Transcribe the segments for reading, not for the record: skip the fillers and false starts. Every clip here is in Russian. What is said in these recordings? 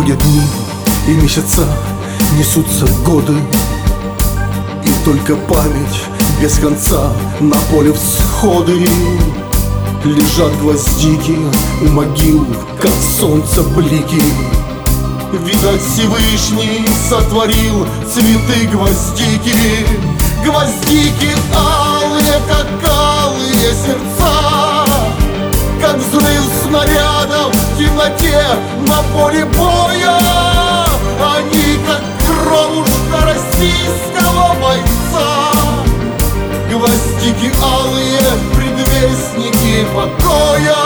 Проходят дни и месяца, несутся годы, и только память без конца на поле всходы. Лежат гвоздики у могил, как солнце блики. Видать, Всевышний сотворил цветы гвоздики. Гвоздики алые, как алые сердца, как взрыв снарядов в темноте на поле боя. Они, как кровушка российского бойца. Гвоздики алые, предвестники покоя.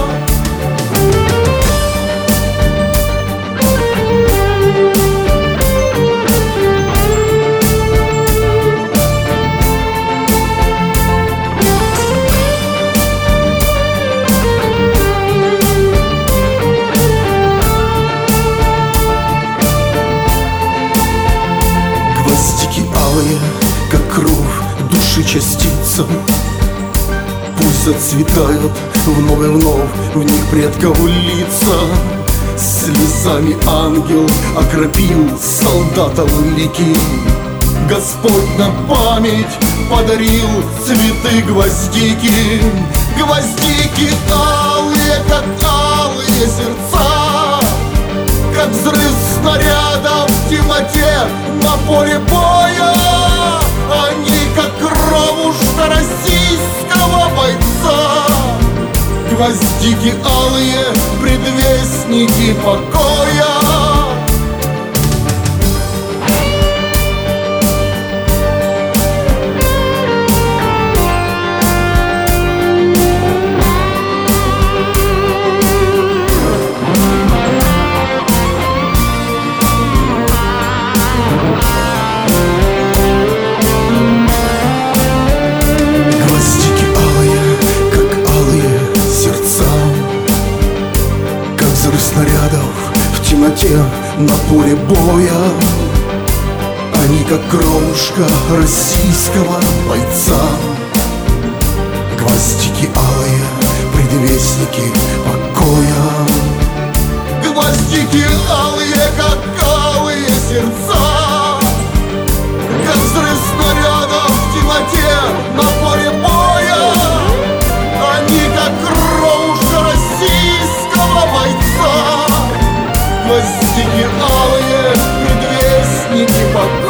Гвоздики алые, как кровь души частица, пусть зацветают вновь в них предков лица. Слезами ангел окропил солдатов лики. Господь на память подарил цветы гвоздики. Гвоздики алые, как алые сердца, как взрыв снарядов в темноте на поле боя. Они, как кровушка российского бойца. Гвоздики алые, предвестники покоя. Снарядов в темноте на поле боя. Они, как кровушка российского бойца. Гвоздики алые, предвестники покоя. Гвоздики алые, как алые сердца, как взрыв снарядов в темноте на поле боя. Они, как кровушка российского бойца. Гвоздики алые, предвестники покоя.